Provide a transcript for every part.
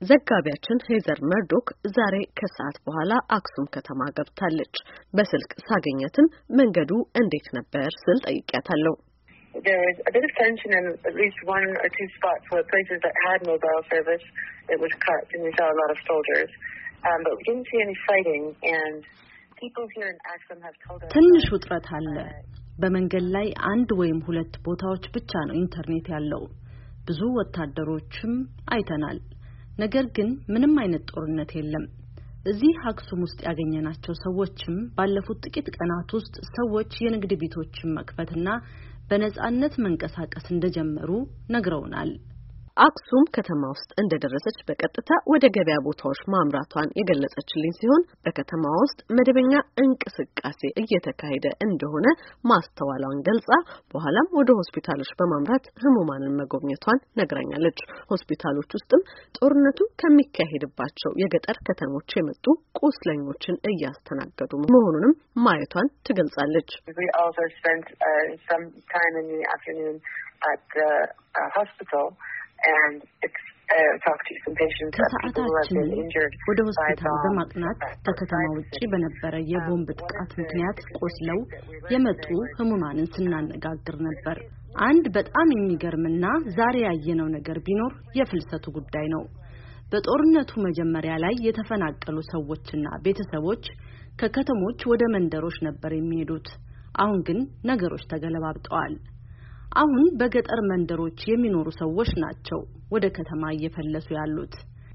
ዘጋቢያችን ሄዘር መርዶክ ዛሬ ከሰዓት በኋላ አክሱም ከተማ ገብታለች። በስልክ ሳገኘትም መንገዱ እንዴት ነበር ስል ጠይቄያታለሁ። There was a bit of tension in at least one or two spots where places that had mobile service, it was cut and we saw a lot of soldiers. But we didn't see any fighting and people here in Axum have told us ትንሽ ውጥረት አለ። በመንገድ ላይ አንድ ወይም ሁለት ቦታዎች ብቻ ነው ኢንተርኔት ያለው። ብዙ ወታደሮችም አይተናል። ነገር ግን ምንም አይነት ጦርነት የለም። እዚህ አክሱም ውስጥ ያገኘናቸው ሰዎችም ባለፉት ጥቂት ቀናት ውስጥ ሰዎች የንግድ ቤቶችን መክፈትና በነጻነት መንቀሳቀስ እንደጀመሩ ነግረውናል። አክሱም ከተማ ውስጥ እንደደረሰች በቀጥታ ወደ ገበያ ቦታዎች ማምራቷን የገለጸችልኝ ሲሆን በከተማዋ ውስጥ መደበኛ እንቅስቃሴ እየተካሄደ እንደሆነ ማስተዋሏን ገልጻ በኋላም ወደ ሆስፒታሎች በማምራት ህሙማንን መጎብኘቷን ነግራኛለች። ሆስፒታሎች ውስጥም ጦርነቱ ከሚካሄድባቸው የገጠር ከተሞች የመጡ ቁስለኞችን እያስተናገዱ መሆኑንም ማየቷን ትገልጻለች። We also spent some time in the afternoon at the hospital and talk to some patients who have been injured. ወደ ሆስፒታል በማቅናት ከከተማ ውጪ በነበረ የቦምብ ጥቃት ምክንያት ቆስለው የመጡ ህሙማንን ስናነጋግር ነበር። አንድ በጣም የሚገርምና ዛሬ ያየነው ነገር ቢኖር የፍልሰቱ ጉዳይ ነው። በጦርነቱ መጀመሪያ ላይ የተፈናቀሉ ሰዎችና ቤተሰቦች ከከተሞች ወደ መንደሮች ነበር የሚሄዱት። አሁን ግን ነገሮች ተገለባብጠዋል። አሁን በገጠር መንደሮች የሚኖሩ ሰዎች ናቸው ወደ ከተማ እየፈለሱ ያሉት።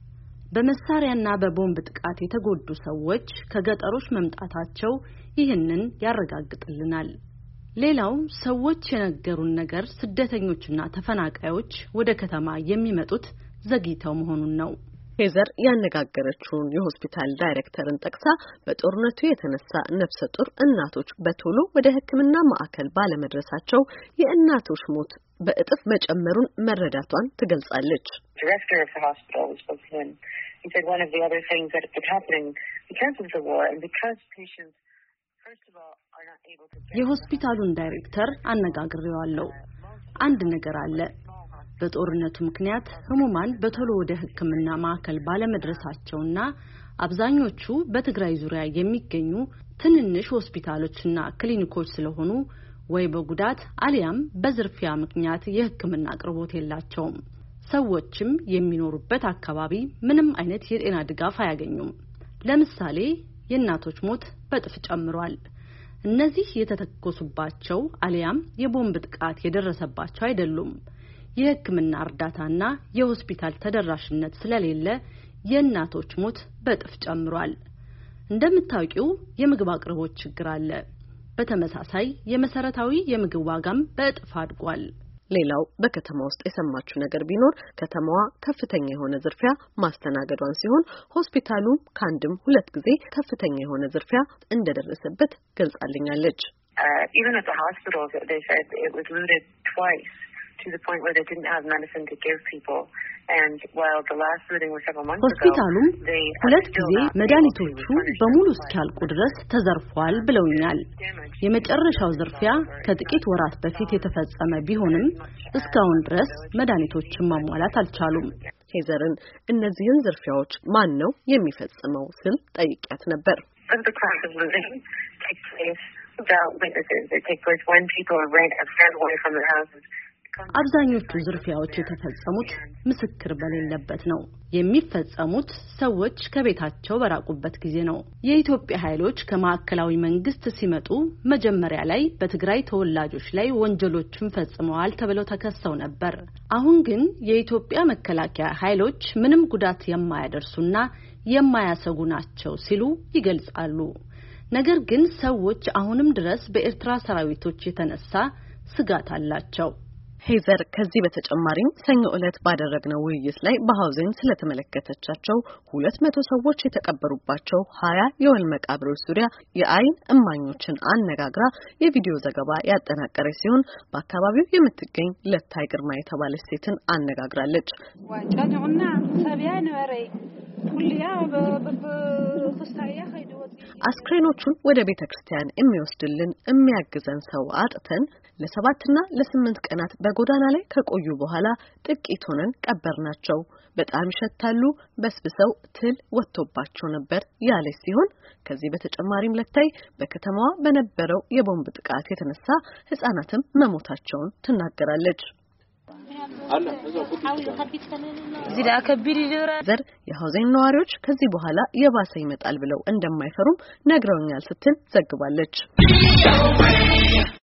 በመሳሪያና በቦምብ ጥቃት የተጎዱ ሰዎች ከገጠሮች መምጣታቸው ይህንን ያረጋግጥልናል። ሌላው ሰዎች የነገሩን ነገር ስደተኞችና ተፈናቃዮች ወደ ከተማ የሚመጡት ዘግይተው መሆኑን ነው። ሄዘር ያነጋገረችውን የሆስፒታል ዳይሬክተርን ጠቅሳ በጦርነቱ የተነሳ ነፍሰ ጡር እናቶች በቶሎ ወደ ሕክምና ማዕከል ባለመድረሳቸው የእናቶች ሞት በእጥፍ መጨመሩን መረዳቷን ትገልጻለች። የሆስፒታሉን ዳይሬክተር አነጋግሬዋለሁ። አንድ ነገር አለ። በጦርነቱ ምክንያት ህሙማን በቶሎ ወደ ሕክምና ማዕከል ባለመድረሳቸውና አብዛኞቹ በትግራይ ዙሪያ የሚገኙ ትንንሽ ሆስፒታሎችና ክሊኒኮች ስለሆኑ ወይ በጉዳት አሊያም በዝርፊያ ምክንያት የሕክምና አቅርቦት የላቸውም። ሰዎችም የሚኖሩበት አካባቢ ምንም አይነት የጤና ድጋፍ አያገኙም። ለምሳሌ የእናቶች ሞት በጥፍ ጨምሯል። እነዚህ የተተኮሱባቸው አሊያም የቦምብ ጥቃት የደረሰባቸው አይደሉም። የሕክምና እርዳታና የሆስፒታል ተደራሽነት ስለሌለ የእናቶች ሞት በጥፍ ጨምሯል። እንደምታውቂው የምግብ አቅርቦት ችግር አለ። በተመሳሳይ የመሰረታዊ የምግብ ዋጋም በጥፍ አድጓል። ሌላው በከተማ ውስጥ የሰማችው ነገር ቢኖር ከተማዋ ከፍተኛ የሆነ ዝርፊያ ማስተናገዷን ሲሆን ሆስፒታሉ ከአንድም ሁለት ጊዜ ከፍተኛ የሆነ ዝርፊያ እንደደረሰበት ገልጻልኛለች። Even at the hospital they said it was looted twice. To the point where they didn't have medicine to give people, and while the last looting was several months ago, ሆስፒታሉ ሁለት ጊዜ መድኃኒቶቹ በሙሉ እስኪያልቁ ድረስ ተዘርፏል ብለውኛል። የመጨረሻው ዝርፊያ ከጥቂት ወራት በፊት የተፈጸመ ቢሆንም እስካሁን ድረስ መድኃኒቶችን ማሟላት አልቻሉም። ሄዘርን እነዚህን ዝርፊያዎች ማን ነው የሚፈጽመው ስል ጠይቄያት ነበር። They take place when people are ran away from their houses. አብዛኞቹ ዝርፊያዎች የተፈጸሙት ምስክር በሌለበት ነው። የሚፈጸሙት ሰዎች ከቤታቸው በራቁበት ጊዜ ነው። የኢትዮጵያ ኃይሎች ከማዕከላዊ መንግስት ሲመጡ መጀመሪያ ላይ በትግራይ ተወላጆች ላይ ወንጀሎችን ፈጽመዋል ተብለው ተከሰው ነበር። አሁን ግን የኢትዮጵያ መከላከያ ኃይሎች ምንም ጉዳት የማያደርሱና የማያሰጉ ናቸው ሲሉ ይገልጻሉ። ነገር ግን ሰዎች አሁንም ድረስ በኤርትራ ሰራዊቶች የተነሳ ስጋት አላቸው። ሄዘር ከዚህ በተጨማሪም ሰኞ ዕለት ባደረግነው ውይይት ላይ በሃውዚን ስለተመለከተቻቸው 200 ሰዎች የተቀበሩባቸው 20 የወል መቃብሮች ዙሪያ የአይን እማኞችን አነጋግራ የቪዲዮ ዘገባ ያጠናቀረች ሲሆን በአካባቢው የምትገኝ ለታይ ግርማ የተባለች ሴትን አነጋግራለች። ዋጫውና ሰቢያ ነሬ አስክሬኖቹን ወደ ቤተክርስቲያን የሚወስድልን የሚያግዘን ሰው አጥተን ለ7 እና ለ8 ቀናት በጎዳና ላይ ከቆዩ በኋላ ጥቂት ሆነን ቀበርናቸው። በጣም ይሸታሉ፣ በስብሰው ትል ወጥቶባቸው ነበር ያለች ሲሆን ከዚህ በተጨማሪም ለታይ በከተማዋ በነበረው የቦምብ ጥቃት የተነሳ ህፃናትም መሞታቸውን ትናገራለች። ዘር የሐውዜን ነዋሪዎች ከዚህ በኋላ የባሰ ይመጣል ብለው እንደማይፈሩም ነግረውኛል ስትል ዘግባለች።